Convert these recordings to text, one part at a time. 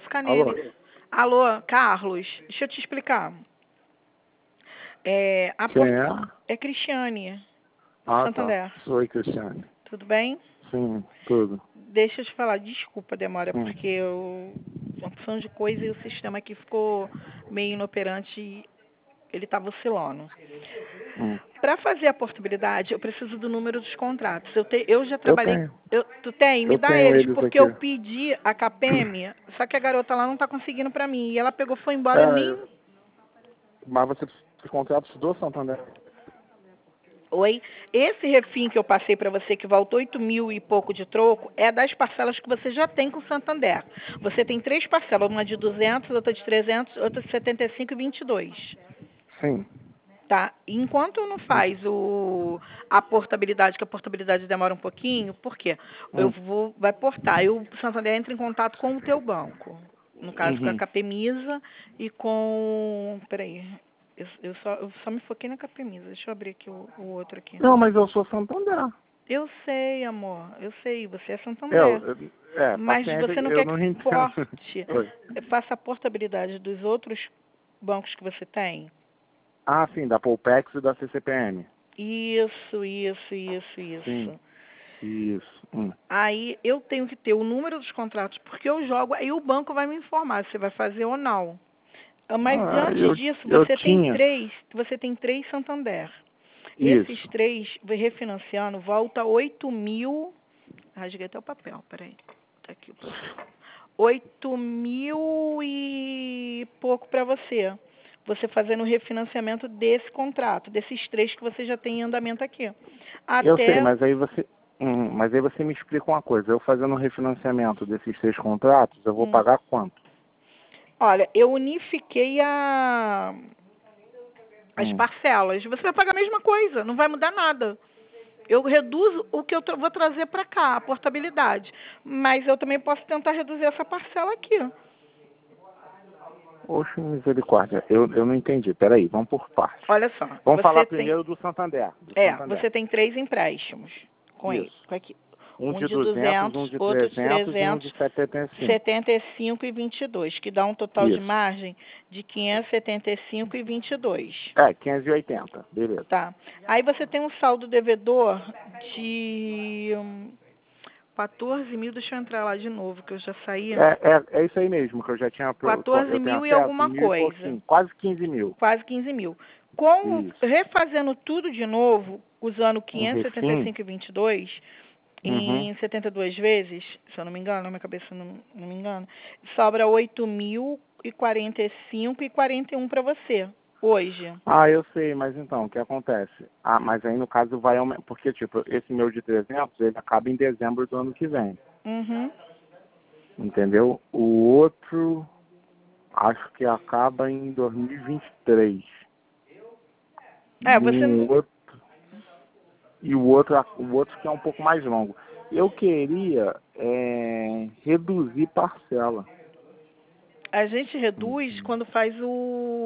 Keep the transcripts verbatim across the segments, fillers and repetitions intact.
ficar Alô? nele. Alô, Carlos, deixa eu te explicar. É, a Quem port... é? é Cristiane, Ah, Santander. tá. Oi, Cristiane. Tudo bem? Sim, tudo. Deixa eu te falar, desculpa a demora, Sim. porque eu uma opção de coisa e o sistema aqui ficou meio inoperante e ele estava oscilando. Hum. Para fazer a portabilidade, eu preciso do número dos contratos. Eu, te, eu já Eu trabalhei. tenho. Eu, tu tem? Me Eu dá tenho eles, eles porque aqui. eu pedi a Capem, só que a garota lá não está conseguindo para mim. E ela pegou, foi embora, eu nem. É, mas você precisa dos contratos do Santander. Oi? Esse refim que eu passei para você, que voltou oito mil e pouco de troco, é das parcelas que você já tem com o Santander. Você tem três parcelas, uma de duzentos, outra de trezentos, outra de setenta e cinco e vinte e dois. Sim. Tá? Enquanto não faz o, a portabilidade, que a portabilidade demora um pouquinho, por quê? Eu Hum. vou, vai portar, e o Santander entra em contato com o teu banco. No caso, com a Uhum. Capemisa e com... Peraí, eu, eu, só, eu só me foquei na Capemisa. Deixa eu abrir aqui o, o outro aqui. Não, mas eu sou Santander. Eu sei, amor, eu sei, você é Eu, Santander. eu- é, Mas paciência, você não eu quer não que entendo. porte, Oi. faça a portabilidade dos outros bancos que você tem? Ah, sim, da Polpex e da C C P M. Isso, isso, isso, isso. Sim, isso. Hum. Aí eu tenho que ter o número dos contratos, porque eu jogo, aí o banco vai me informar se vai fazer ou não. Ah, Mas Ah, antes eu, disso, eu você tem tinha. três, você tem três Santander. Esses Isso. três, refinanciando, volta oito mil. Rasguei até o papel, peraí. Tá aqui o papel. Oito mil e pouco para você. Você fazendo o refinanciamento desse contrato, desses três que você já tem em andamento aqui. Eu sei, Até. mas aí você. Hum, mas aí você me explica uma coisa. Eu fazendo um refinanciamento desses seis contratos, eu vou Hum. pagar quanto? Olha, eu unifiquei a, as Hum. parcelas. Você vai pagar a mesma coisa, não vai mudar nada. Eu reduzo o que eu tra- vou trazer para cá, a portabilidade. Mas eu também posso tentar reduzir essa parcela aqui. Oxe, misericórdia. Eu, eu não entendi. Peraí, vamos por partes. Olha só, Vamos você falar tem, primeiro do Santander. Do é, Santander. você tem três empréstimos com ele, Isso. com aqui. Um Um de de duzentos, um duzentos, de outro de trezentos e um trezentos, de setenta e cinco. setenta e cinco e vinte e dois, que dá um total de Isso. margem de quinhentos e setenta e cinco e vinte e dois. É, quinhentos e oitenta. Beleza. Tá. Aí você tem um saldo devedor de hum, quatorze mil, deixa eu entrar lá de novo, que eu já saí. É, é, é isso aí mesmo, que eu já tinha. Eu, tô- quatorze eu tenho mil e acesso, alguma mil e coisa. pouquinho. Quase quinze mil. Quase quinze mil. Com, Isso. refazendo tudo de novo, usando Um quinhentos e setenta e refim. cinco e vinte e dois, Uhum. em setenta e duas vezes, se eu não me engano, na minha cabeça não, não me engano, sobra oito mil e quarenta e cinco e quarenta e um para você, hoje. Ah, eu sei, mas então, o que acontece? Ah, mas aí no caso vai aumentar, porque tipo, esse meu de trezentos, ele acaba em dezembro do ano que vem, Uhum. entendeu? O outro, acho que acaba em dois mil e vinte e três. É, E você um outro, e o outro, o outro que é um pouco mais longo. Eu queria é, reduzir parcela. A gente reduz Uhum. quando faz o,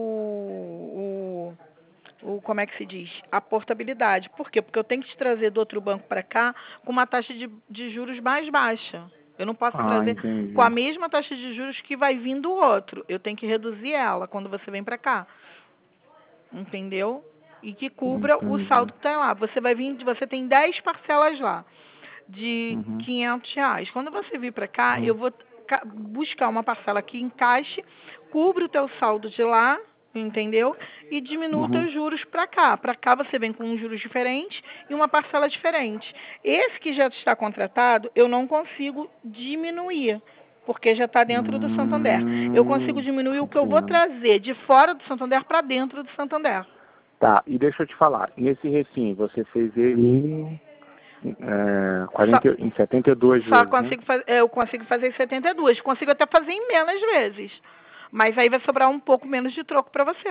o, o, como é que se diz? A portabilidade. Por quê? Porque eu tenho que te trazer do outro banco para cá com uma taxa de, de juros mais baixa. Eu não posso Ah, trazer com a entendi. mesma taxa de juros que vai vir do outro. Eu tenho que reduzir ela quando você vem para cá. Entendeu? E que cubra o Entendi. saldo que está lá. Você vai vir, você tem dez parcelas lá de Uhum. quinhentos reais. Quando você vir para cá, Uhum. eu vou ca- buscar uma parcela que encaixe, cubra o teu saldo de lá, entendeu? E diminua os Uhum. teus juros para cá. Para cá você vem com um juros diferente e uma parcela diferente. Esse que já está contratado, eu não consigo diminuir, porque já está dentro do Santander. Eu consigo Hum, diminuir o que eu vou entendo. trazer de fora do Santander para dentro do Santander. Tá, e deixa eu te falar, nesse refim você fez ele em, é, Só, quarenta, em setenta e duas só vezes, né? consigo fazer, eu consigo fazer em setenta e dois. Consigo até fazer em menos vezes. Mas aí vai sobrar um pouco menos de troco para você.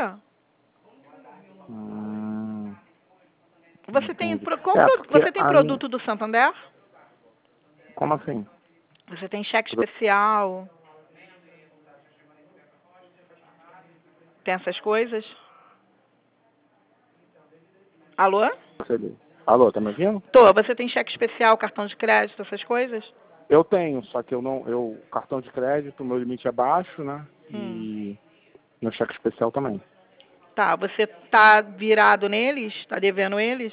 Hum, Você tem, entendi. pro- qual É, pro- porque você tem a minha... produto do Santander? Como assim? Você tem cheque Pro- especial? Tem essas coisas? Alô? Alô, tá me ouvindo? Tô, você tem cheque especial, cartão de crédito, essas coisas? Eu tenho, só que eu não, eu, cartão de crédito, meu limite é baixo, né? Hum. E meu cheque especial também. Tá, você tá virado neles? Tá devendo eles?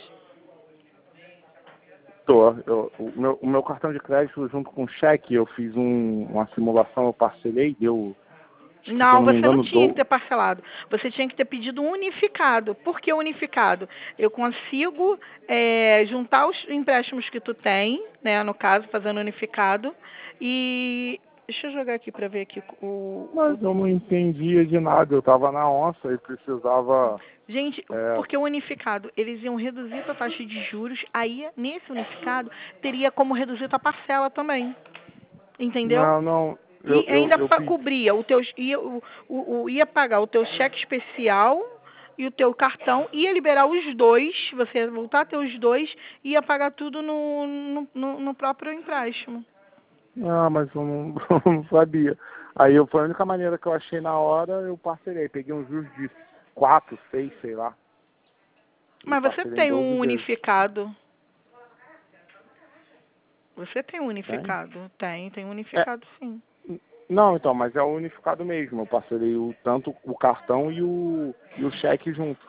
Tô, eu, o, meu, o meu cartão de crédito junto com o cheque, eu fiz um, uma simulação, eu parcelei, deu, acho que, se eu Não, não me você não engano, tinha que do, ter parcelado. Você tinha que ter pedido unificado. Por que unificado? Eu consigo é, juntar os empréstimos que tu tem, né? No caso, fazendo unificado. E deixa eu jogar aqui para ver aqui o, mas o. eu não entendia de nada, eu tava na onça e precisava... Gente, É, porque o unificado, eles iam reduzir a taxa de juros, aí nesse unificado teria como reduzir a parcela também. Entendeu? não, não, eu, E eu, ainda eu fa- pedi... cobria o teu ia, o, o, o- ia pagar o teu cheque especial e o teu cartão, ia liberar os dois, você ia voltar a ter os dois e ia pagar tudo no, no, no no próprio empréstimo. Ah, mas eu não, eu não sabia. Aí eu, foi a única maneira que eu achei na hora, eu parcelei. Peguei um juros de quatro, seis, sei lá. E Mas você parcelei em tem doze um vezes. unificado. Você tem um Tem? unificado? Tem, tem um É, unificado sim. n- não, então, mas é o unificado mesmo. Eu parcelei o, tanto o cartão e o, e o cheque junto.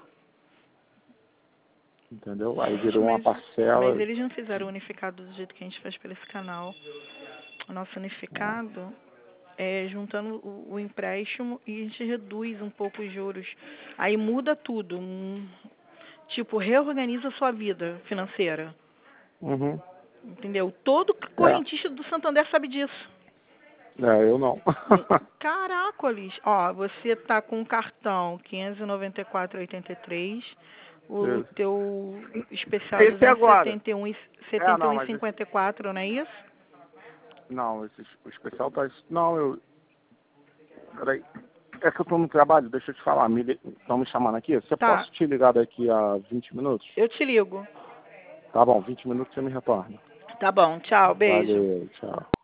Entendeu? Aí Gente, virou uma mas, mas parcela. eles não fizeram o unificado do jeito que a gente faz pelo esse canal. O nosso Ah, unificado é juntando o, o empréstimo e a gente reduz um pouco os juros. Aí muda tudo. Hum, Tipo, reorganiza a sua vida financeira. uhum. Entendeu? Todo É, correntista do Santander sabe disso. é, eu não. Hum, Caracoles. Ó, você tá com o cartão quinhentos e noventa e quatro e oitenta e três, o Esse teu especial esse duzentos e agora. setenta e um e É, setenta e um não, e mas esse, cinquenta e quatro, não é isso? não, esse, o especial tá... Não, eu... Peraí. É que eu tô no trabalho, deixa eu te falar. Me, estão me chamando aqui. Você Tá, posso te ligar daqui a vinte minutos? eu te ligo. Tá bom, vinte minutos você me retorna. Tá bom, tchau, beijo. Valeu, tchau.